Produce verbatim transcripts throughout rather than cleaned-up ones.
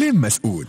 كلام مسؤول.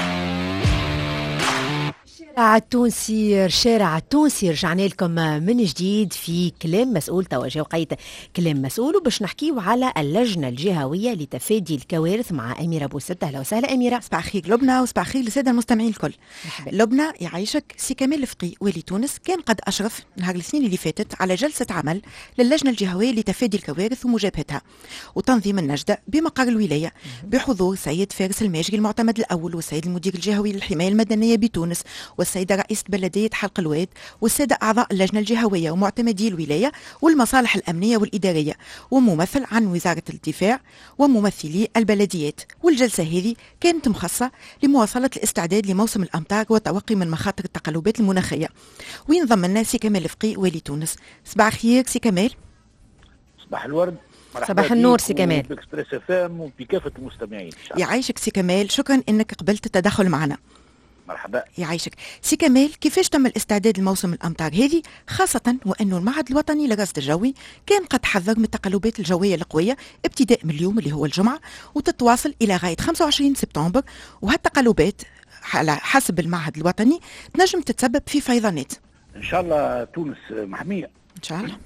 الشارع التونسي الشارع التونسي رجعنا لكم من جديد في كلام مسؤول. توجه وقيت كلام مسؤول وباش نحكيو على اللجنة الجهوية لتفادي الكوارث مع أميرة بوسد. أهلا وسهلا أميرة. صباح الخير لبنى وصباح الخير للسادة المستمعين الكل. لبنى يعيشك. سي كمال الفقي والي تونس كان قد أشرف نهار الاثنين اللي فاتت على جلسة عمل للجنة الجهوية لتفادي الكوارث ومجابهتها وتنظيم النجدة بمقر الولاية بحضور سيد فارس الماجري المعتمد الأول والسيد المدير الجهوي للحماية المدنية بتونس والسيدة رئيسة بلدية حلق الواد والسادة أعضاء اللجنة الجهوية ومعتمدي الولاية والمصالح الأمنية والإدارية وممثل عن وزارة الدفاع وممثلي البلديات. والجلسة هذه كانت مخصصة لمواصلة الاستعداد لموسم الأمطار والتوقي من مخاطر التقلبات المناخية. وينضم لنا سي كمال الفقي والي تونس. صباح الخير سي كمال. صباح الورد. صباح النور سي كمال. بإكسبريس اف ام وبكافة المستمعين. يعيشك سي كمال، شكرا انك قبلت التدخل معنا. مرحبا. يعيشك سي كمال. كيفاش تم الاستعداد لموسم الامطار هذه، خاصه وانه المعهد الوطني للرصد الجوي كان قد حذر من التقلبات الجويه القويه ابتداء من اليوم اللي هو الجمعه وتتواصل الى غايه خمسة وعشرين سبتمبر، وهالتقلبات على حسب المعهد الوطني تنجم تتسبب في فيضانات. ان شاء الله تونس محميه ان شاء الله،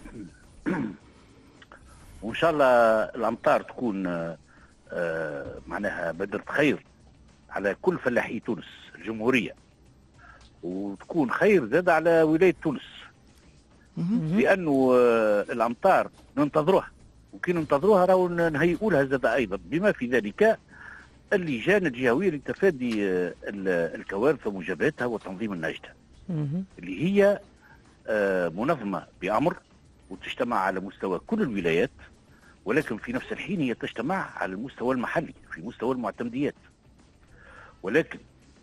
وان شاء الله الامطار تكون آه معناها بدرة خير على كل فلاحي تونس الجمهورية، وتكون خير زاد على ولاية تونس، لأنه الأمطار ننتظروها، وكي ننتظروها راهو نهيئوا لها زاد أيضا، بما في ذلك اللجان الجهوية لتفادي الكوارث ومجابهتها وتنظيم النجدة، اللي هي منظمة بأمر وتجتمع على مستوى كل الولايات، ولكن في نفس الحين هي تجتمع على المستوى المحلي في مستوى المعتمديات. ولكن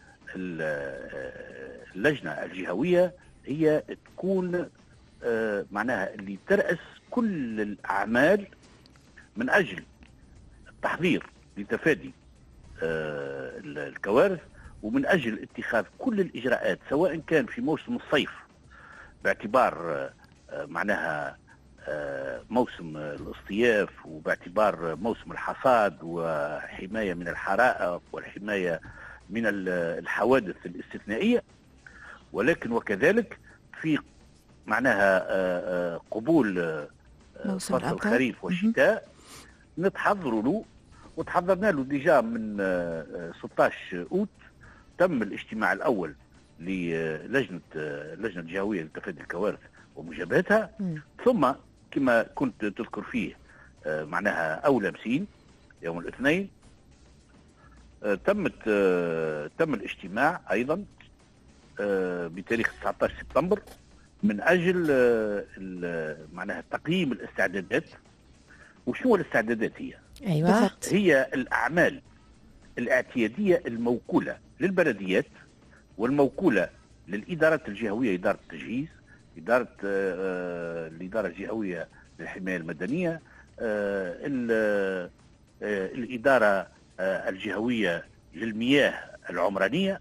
اللجنة الجهوية هي تكون معناها اللي ترأس كل الأعمال من أجل التحضير لتفادي الكوارث، ومن أجل اتخاذ كل الإجراءات سواء كان في موسم الصيف باعتبار معناها موسم الاصطياف، وباعتبار موسم الحصاد وحماية من الحرائق والحماية من الحوادث الاستثنائية، ولكن وكذلك في معناها قبول فصل الخريف والشتاء نتحضروا له، وتحضرنا له ديجا من ستة عشر أوت. تم الاجتماع الأول للجنة اللجنة الجهوية لتفادي الكوارث ومجابهتها، ثم كما كنت تذكر فيه معناها أول أمسين يوم الاثنين تمت تم الاجتماع أيضا بتاريخ تسعة عشر سبتمبر من أجل معناها تقييم الاستعدادات. وشنو الاستعدادات هي؟ أيوة. هي الأعمال الاعتيادية الموكولة للبلديات والموكولة للإدارات الجهوية، إدارة التجهيز، إدارة آه الإدارة الجهوية للحماية المدنية، آه آه الإدارة آه الجهوية للمياه العمرانية،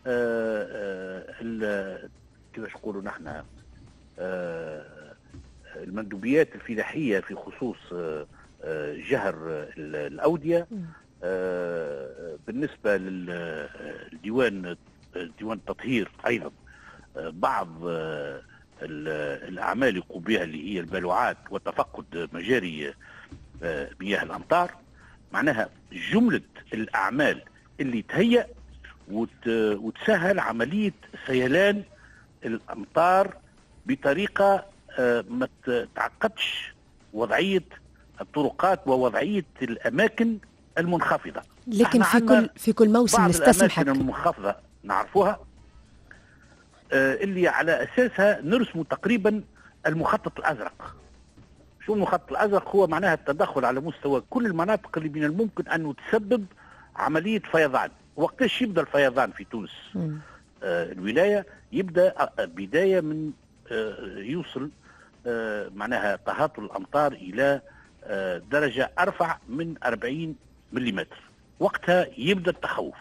كيفاش نقولوا نحن المندوبيات الفلاحية في خصوص جهر الأودية، بالنسبة للديوان ديوان التطهير أيضا بعض الأعمال يقوم بها اللي هي البلوعات وتفقد مجاري مياه الأمطار. معناها جملة الأعمال اللي تهيأ وتسهل عملية سيلان الأمطار بطريقة ما تعقدش وضعية الطرقات ووضعية الأماكن المنخفضة. لكن في كل في كل موسم نستسمح الأماكن المنخفضة نعرفوها اللي على أساسها نرسم تقريبا المخطط الأزرق. شو المخطط الأزرق؟ هو معناها التدخل على مستوى كل المناطق اللي من الممكن أن تسبب عملية فيضان. وقتاش يبدأ الفيضان في تونس؟ آه الولاية يبدأ بداية من آه يوصل آه معناها تهاطل الأمطار إلى آه درجة أرفع من أربعين ملم. وقتها يبدأ التخوف.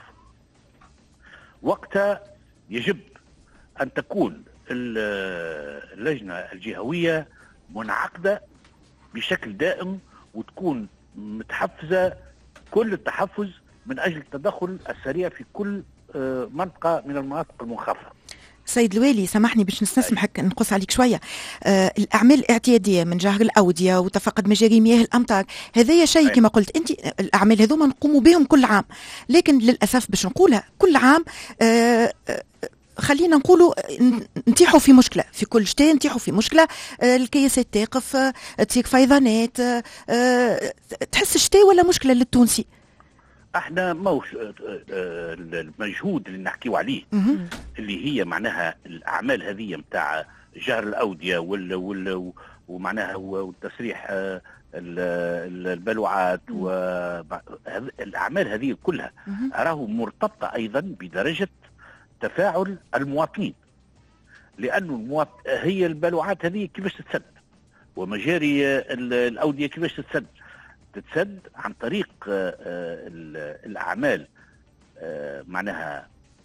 وقتها يجب أن تكون اللجنة الجهوية منعقدة بشكل دائم وتكون متحفزة كل التحفز من أجل التدخل السريع في كل منطقة من المناطق المنخفضة. سيد الوالي سامحني باش نستسمحك نقص عليك شويه. آه الاعمال الاعتياديه من جهر الاوديه وتفقد مجاري مياه الامطار، هذايا شيء كما قلت انت، الاعمال هذوما نقوموا بهم كل عام، لكن للاسف باش نقولها كل عام آه آه خلينا نقولوا نتيحوا في مشكله، في كل شتاء نتيحوا في مشكله. آه الكياسات تقف، آه تصير فيضانات، آه آه تحس الشتاء ولا مشكله للتونسي. احنا موش المجهود اللي نحكيو عليه اللي هي معناها الاعمال هذه نتاع جهر الاوديه وال وال ومعناها والتسريح البلوعات والاعمال هذه كلها راهو مرتبطه ايضا بدرجه تفاعل المواطنين، لانه المواطن هي البلوعات هذه كيفاش تتسد ومجاري الاوديه كيفاش تتسد تتسد عن طريق الأعمال معناها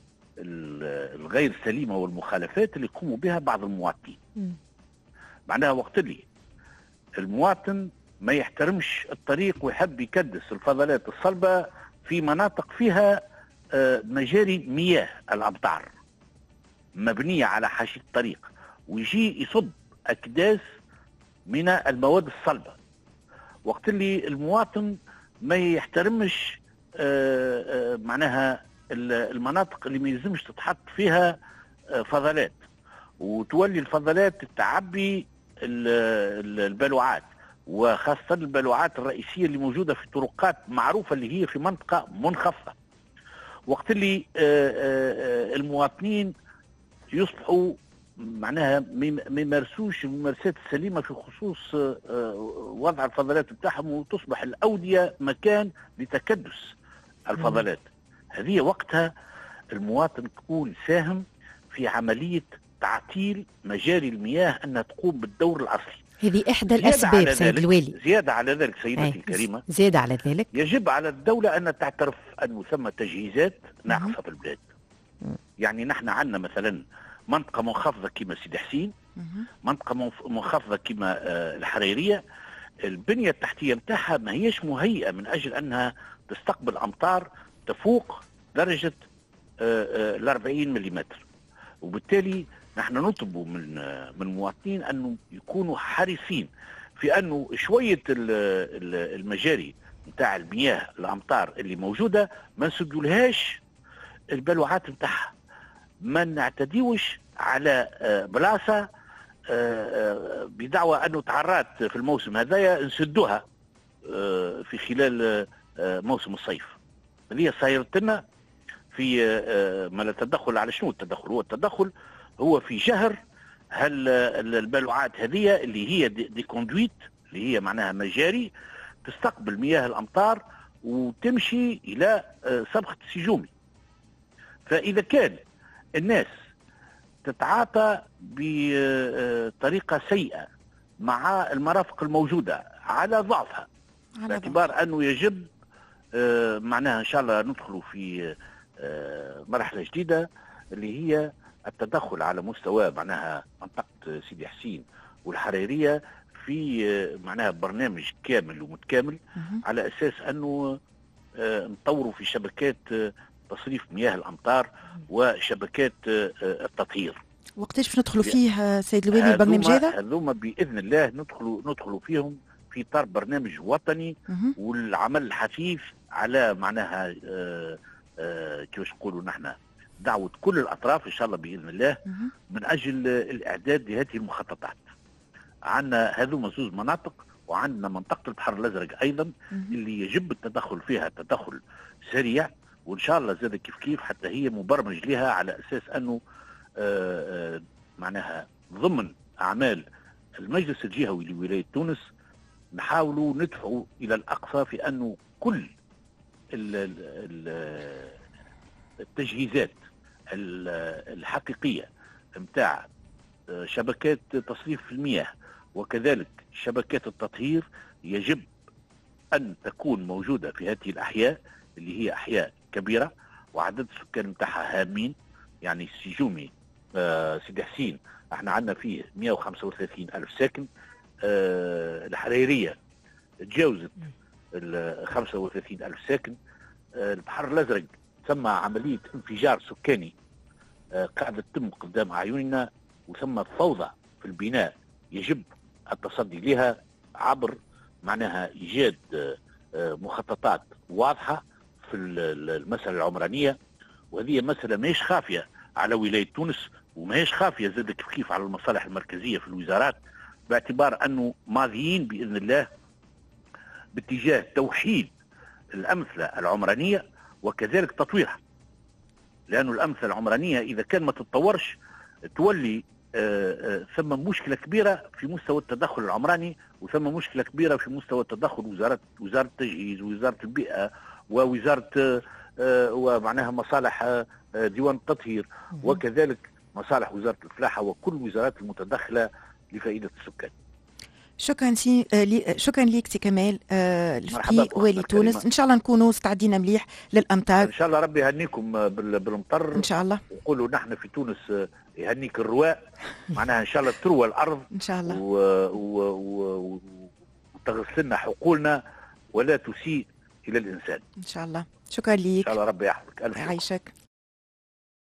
الغير سليمة والمخالفات اللي يقوموا بها بعض المواطنين. معناها وقت اللي المواطن ما يحترمش الطريق ويحب يكدس الفضلات الصلبة في مناطق فيها مجاري مياه الأمطار مبنية على حاشية الطريق، ويجي يصب أكداس من المواد الصلبة، وقت اللي المواطن ما يحترمش آآ آآ معناها المناطق اللي ما يلزمش تتحط فيها فضلات، وتولي الفضلات تعبي البلوعات، وخاصة البلوعات الرئيسية اللي موجودة في طرقات معروفة اللي هي في منطقة منخفضة. وقت اللي آآ المواطنين يصبحوا معناها ما يمارسوش الممارسات السليمه في خصوص وضع الفضلات بتاعهم، وتصبح الاوديه مكان لتكدس الفضلات. هذه وقتها المواطن تكون ساهم في عمليه تعطيل مجاري المياه انها تقوم بالدور الاصلي. هذه احدى الاسباب سيد الوالي. زياده على ذلك سيدتي الكريمه، زياده على ذلك يجب على الدوله ان تعترف انه ثم تجهيزات ناقصه في البلاد. يعني نحن عندنا مثلا منطقة منخفضة كما سيدي حسين، منطقة منخفضة كما الحريرية، البنية التحتية متاعها ما هيش مهيئة من أجل أنها تستقبل أمطار تفوق درجة ال أربعين مليمتر، وبالتالي نحن نطلب من من المواطنين أنه يكونوا حريصين في أنه شوية المجاري متاع المياه الأمطار اللي موجودة ما نسدولهاش البلوعات متاعها، ما نعتديوش على بلاصة بدعوى أنه تعرات في الموسم هذايا نسدوها في خلال موسم الصيف. هذه صايرت لنا في ما لا تدخل. على شنو التدخل؟ هو التدخل هو في جهر هل البلوعات هذه اللي هي دي كوندويت اللي هي معناها مجاري تستقبل مياه الأمطار وتمشي إلى صبغة السجومي. فإذا كان الناس تتعاطى بطريقة سيئة مع المرافق الموجودة على ضعفها، باعتبار أنه يجب معناها إن شاء الله ندخلوا في مرحلة جديدة اللي هي التدخل على مستوى معناها منطقة سيدي حسين والحريرية في معناها برنامج كامل ومتكامل على أساس أنه نطوروا في شبكات تصريف مياه الأمطار وشبكات التطهير. وقتاش باش ندخلوا فيه سيد الوالي البرنامج هذا؟ هذوما بإذن الله ندخلوا ندخلوا فيهم في إطار برنامج وطني والعمل الحثيث على معناها كيفاش نقولوا نحن دعوة كل الأطراف إن شاء الله بإذن الله من أجل الإعداد لهذه المخططات. عندنا هذوما زوز مناطق، وعندنا منطقة البحر الأزرق أيضا اللي يجب التدخل فيها تدخل سريع، وإن شاء الله زاد كيف كيف حتى هي مبرمج لها على أساس أنه آآ آآ معناها ضمن أعمال المجلس الجهوي لولاية تونس نحاولوا ندفعوا إلى الأقصى في أنه كل التجهيزات الحقيقية متاع شبكات تصريف المياه وكذلك شبكات التطهير يجب أن تكون موجودة في هذه الأحياء اللي هي أحياء كبيرة وعدد السكان متاعها هامين. يعني السجومي آه سيدي حسين احنا عندنا فيه مئة وخمسة وثلاثين ألف ساكن، آه الحريرية تجاوزت ال خمسة وثلاثين ألف ساكن، البحر الازرق ثم عمليه انفجار سكاني قاعده تتم قدام اعيننا، وثم فوضى في البناء يجب التصدي لها عبر معناها ايجاد مخططات واضحه في المساله العمرانيه. وهذه مساله ماهيش خافيه على ولايه تونس، وماهيش خافيه زاد كيف كيف على المصالح المركزيه في الوزارات، باعتبار انه ماضيين باذن الله باتجاه توحيد الامثله العمرانيه وكذلك تطويرها. لانه الامثله العمرانيه اذا كان ما تتطورش تولي آآ آآ ثم مشكله كبيره في مستوى التدخل العمراني، وثم مشكله كبيره في مستوى التدخل وزاره وزاره التجهيز ووزاره البيئه ووزاره ومعناها مصالح ديوان التطهير وكذلك مصالح وزاره الفلاحه وكل الوزارات المتدخله لفائده السكان. شكرا سي لي شكرا ليك سي كمال الفقي والي تونس. ان شاء الله نكونوا استعدينا مليح للامطار. ان شاء الله ربي يهنيكم بالمطر ان شاء الله. نقولوا نحن في تونس يهنيك الرواء، معناها ان شاء الله تروى الارض ان شاء الله وتغسل لنا حقولنا ولا تسيء الى الانسان ان شاء الله. شكرا ليك. ان شاء الله ربي يحفظك. الف يعيشك.